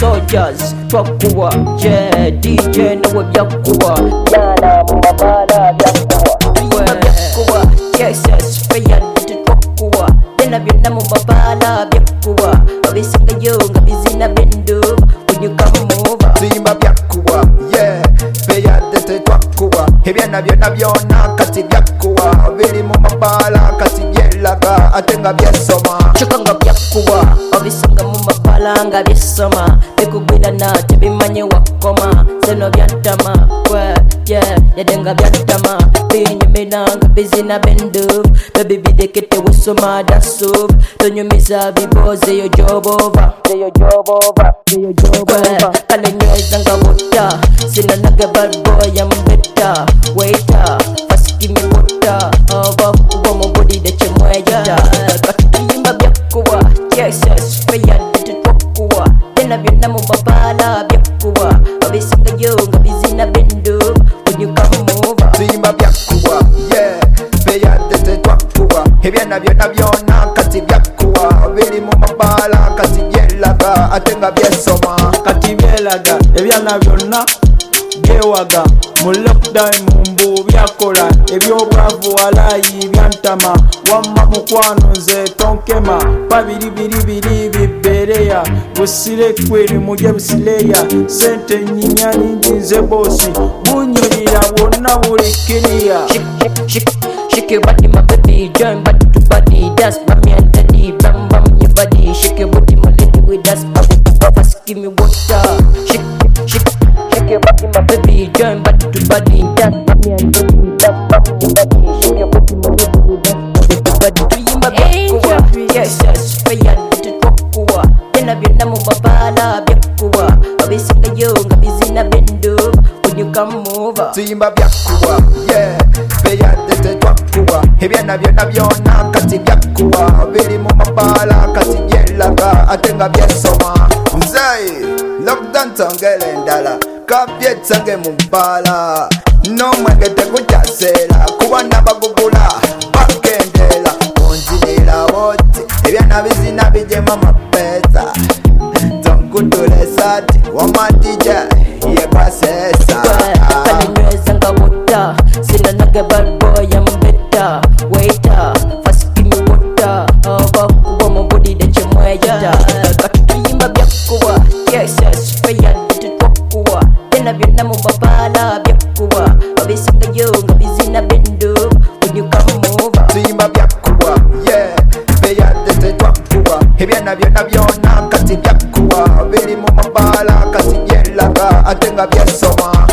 soldiers twakuwa yeah DJ nawe byakuwa yana mu mabala byakuwa yes feya twakuwa bena byonna mu mabala byakuwa abisinga yo nga bizina bendo when you come over tuyimba byakuwa yeah feya twakuwa ebyana byonna byonna kati byakuwa biri mu mabala kati byelaga ate nga byesoma kyokka nga byakuwa abisinga mu mabala nga byesoma bikugwira nate bimanye wakoma zeno byantama yade nga byantama binyemeranga bizina bendo baby bidekete wesoma dasov tonyumiza biboze yo jobova kale nyweza nga wota sinanaga bad boy I'm better waiter fast give me water kuba mu body de chemweya katuyimba byakuwa yes feya twakuwa bena byonna mu mabala byakuwa abisinga yo nga bizina bendo when you come over tuyimba byakuwa yeah feya twakuwa ebyana byonna byonna kati byakuwa biri mu mabala kati byelaga ate nga byesoma kati byelaga ebyana byonna byewaga mu lockdown mumbu byakola ebyobwavu walayi byantama wamma mukwano nze tonkema pabiribiribiri bibereya busire kweri muje busileya sente nyinya ningi nze bosi bunyirira bwonna buli kiriya shake your body my baby join body to body that's mommy and daddy bam bam your body shake your body my lady with us fast give me water shake your body my baby join body to body that's mommy and daddy bam bam your body shake your body my lady with us body tuyimba byakuwa yes feya twakuwa bena byonna mu mabala byakuwa abisinga yo nga bizina bendo when you come over tuyimba byakuwa yeah feya twakuwa ebyana byonna byonna kati byakuwa biri mu mabala kati byelaga ate nga byesoma mzee lockdown tongere endala kabyetsange mu bbala n'omwenge tegukyaseera kuba nabagugula bakendera onzirira boti ebyana bizina bijema mapeesa tonkutula esati wamadija yekwasesa kale nyweza nga wota sinanaga bad boy I'm better waiter fast give me water kuba mu body de chemweya katuyimba byakuwa yes feya twakuwa bena byonna mu mabala byakuwa abisinga yo nga bizina bendo when you come over tuyimba byakuwa yeah feya twakuwa ebyana byonna byonna kati byakuwa biri mu mabala kati byelaga ate nga byesoma